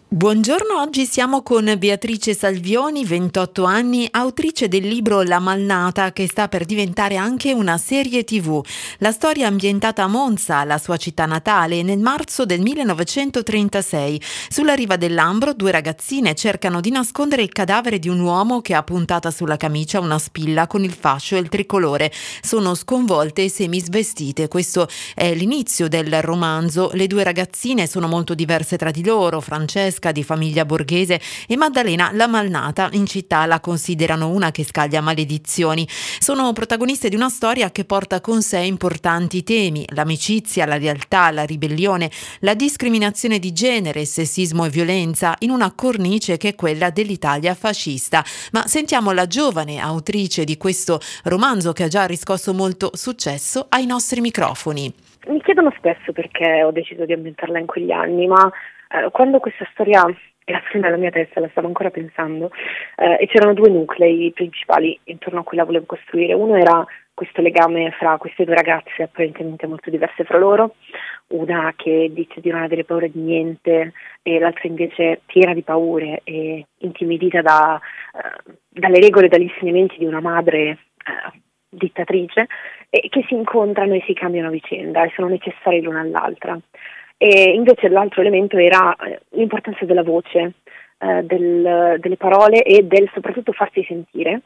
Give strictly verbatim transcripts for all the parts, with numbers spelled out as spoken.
Buongiorno, oggi siamo con Beatrice Salvioni, ventotto anni, autrice del libro La Malnata, che sta per diventare anche una serie tivù. La storia è ambientata a Monza, la sua città natale, nel marzo del millenovecentotrentasei. Sulla riva del Lambro due ragazzine cercano di nascondere il cadavere di un uomo che ha puntata sulla camicia una spilla con il fascio e il tricolore. Sono sconvolte e semisvestite. Questo è l'inizio del romanzo. Le due ragazzine sono molto diverse tra di loro. Francesca, di famiglia borghese, e Maddalena, la malnata, in città la considerano una che scaglia maledizioni. Sono protagoniste di una storia che porta con sé importanti temi: l'amicizia, la lealtà, la ribellione, la discriminazione di genere, sessismo e violenza, in una cornice che è quella dell'Italia fascista. Ma sentiamo la giovane autrice di questo romanzo, che ha già riscosso molto successo, ai nostri microfoni. Mi chiedono spesso perché ho deciso di ambientarla in quegli anni, ma eh, quando questa storia era fuori nella mia testa, la stavo ancora pensando, eh, e c'erano due nuclei principali intorno a cui la volevo costruire. Uno era questo legame fra queste due ragazze apparentemente molto diverse fra loro, una che dice di non avere paura di niente e l'altra invece piena di paure e intimidita da, eh, dalle regole e dagli insegnamenti di una madre eh, dittatrice, e che si incontrano e si cambiano a vicenda e sono necessari l'una all'altra. E invece l'altro elemento era eh, l'importanza della voce, eh, del, delle parole e del soprattutto farsi sentire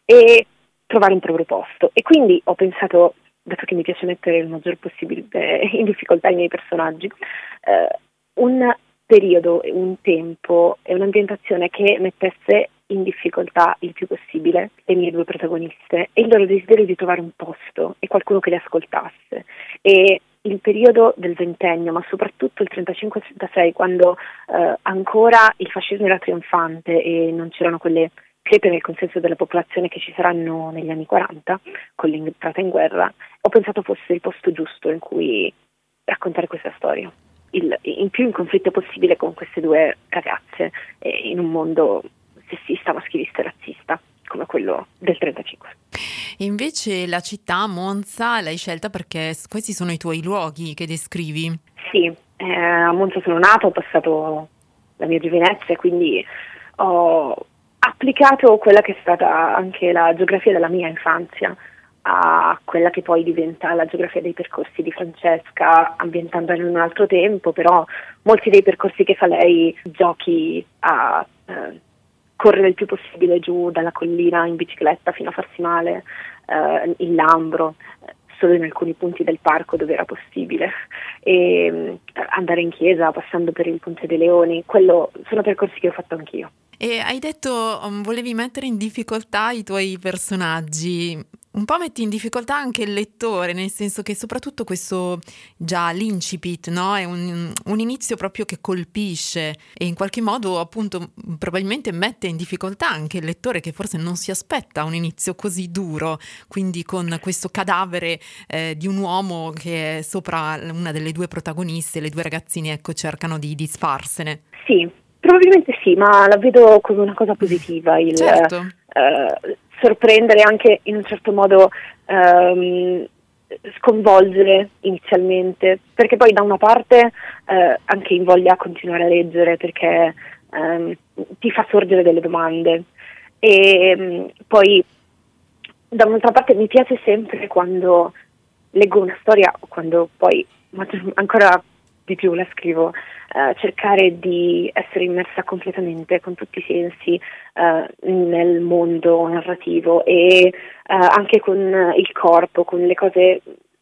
e trovare un proprio posto. E quindi ho pensato, dato che mi piace mettere il maggior possibile in difficoltà i miei personaggi, eh, un periodo, un tempo e un'ambientazione che mettesse in difficoltà il più possibile le mie due protagoniste e il loro desiderio di trovare un posto e qualcuno che le ascoltasse. E il periodo del ventennio, ma soprattutto il trentacinque trentasei, quando eh, ancora il fascismo era trionfante e non c'erano quelle crepe nel consenso della popolazione che ci saranno negli anni quaranta, con l'entrata in guerra, ho pensato fosse il posto giusto in cui raccontare questa storia. Il, in più in conflitto possibile con queste due ragazze, eh, in un mondo sessista, maschilista e razzista come quello del trentacinque. Invece la città, Monza, l'hai scelta perché questi sono i tuoi luoghi che descrivi. Sì, eh, a Monza sono nata, ho passato la mia giovinezza e quindi ho applicato quella che è stata anche la geografia della mia infanzia a quella che poi diventa la geografia dei percorsi di Francesca, ambientandola in un altro tempo, però molti dei percorsi che fa lei, giochi a eh, correre il più possibile giù dalla collina in bicicletta fino a farsi male, eh, il Lambro, eh, solo in alcuni punti del parco dove era possibile, e eh, andare in chiesa passando per il Ponte dei Leoni. Quello sono percorsi che ho fatto anch'io. E hai detto um, volevi mettere in difficoltà i tuoi personaggi. Un po' metti in difficoltà anche il lettore, nel senso che soprattutto questo, già l'incipit, no? È un, un inizio proprio che colpisce e in qualche modo appunto probabilmente mette in difficoltà anche il lettore, che forse non si aspetta un inizio così duro, quindi con questo cadavere eh, di un uomo che è sopra una delle due protagoniste. Le due ragazzine, ecco, cercano di disfarsene. Sì, probabilmente sì, ma la vedo come una cosa positiva, il Certo. eh, sorprendere, anche in un certo modo ehm, sconvolgere inizialmente, perché poi da una parte eh, anche invoglia a continuare a leggere, perché ehm, ti fa sorgere delle domande, e ehm, poi da un'altra parte mi piace sempre quando leggo una storia, quando poi ancora di più la scrivo, eh, cercare di essere immersa completamente con tutti i sensi eh, nel mondo narrativo e eh, anche con il corpo, con le cose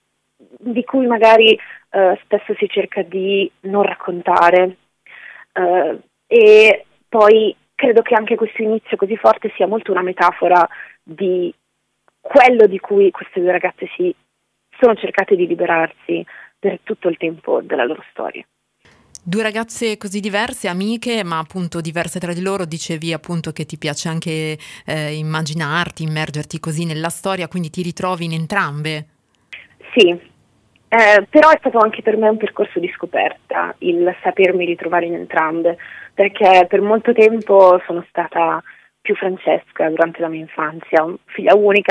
di cui magari eh, spesso si cerca di non raccontare, eh, e poi credo che anche questo inizio così forte sia molto una metafora di quello di cui queste due ragazze si sono cercate di liberarsi per tutto il tempo della loro storia. Due ragazze così diverse, amiche, ma appunto diverse tra di loro. Dicevi appunto che ti piace anche eh, immaginarti, immergerti così nella storia, quindi ti ritrovi in entrambe. Sì, eh, però è stato anche per me un percorso di scoperta il sapermi ritrovare in entrambe, perché per molto tempo sono stata più Francesca durante la mia infanzia, figlia unica,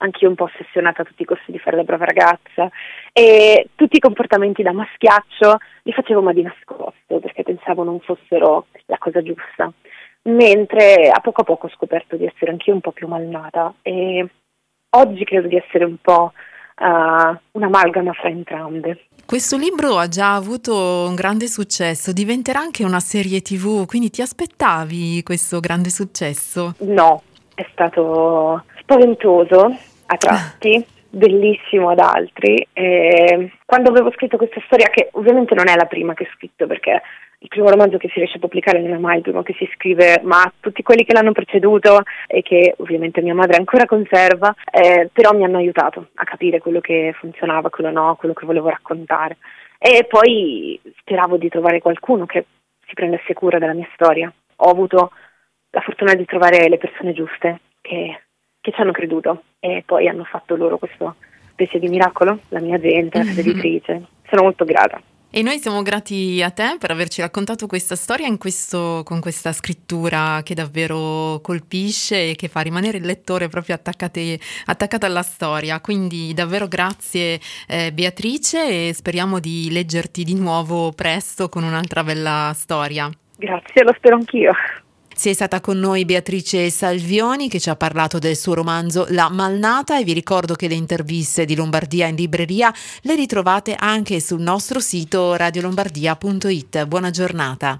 anch'io un po' ossessionata a tutti i costi di fare la brava ragazza, e tutti i comportamenti da maschiaccio li facevo ma di nascosto, perché pensavo non fossero la cosa giusta, mentre a poco a poco ho scoperto di essere anch'io un po' più malnata, e oggi credo di essere un po' uh, un'amalgama fra entrambe. Questo libro ha già avuto un grande successo, diventerà anche una serie tivù, quindi ti aspettavi questo grande successo? No, è stato spaventoso a tratti, bellissimo ad altri. E quando avevo scritto questa storia, che ovviamente non è la prima che ho scritto, perché il primo romanzo che si riesce a pubblicare non è mai il primo che si scrive, ma tutti quelli che l'hanno preceduto e che ovviamente mia madre ancora conserva, eh, però mi hanno aiutato a capire quello che funzionava, quello no, quello che volevo raccontare. E poi speravo di trovare qualcuno che si prendesse cura della mia storia. Ho avuto la fortuna di trovare le persone giuste che, che ci hanno creduto, e poi hanno fatto loro questo specie di miracolo, la mia gente, la casa editrice. Sono molto grata. E noi siamo grati a te per averci raccontato questa storia in questo, con questa scrittura che davvero colpisce e che fa rimanere il lettore proprio attaccati, attaccato alla storia. Quindi davvero grazie eh, Beatrice, e speriamo di leggerti di nuovo presto con un'altra bella storia. Grazie, lo spero anch'io. Sei stata con noi Beatrice Salvioni, che ci ha parlato del suo romanzo La Malnata, e vi ricordo che le interviste di Lombardia in libreria le ritrovate anche sul nostro sito radio lombardia punto it. Buona giornata.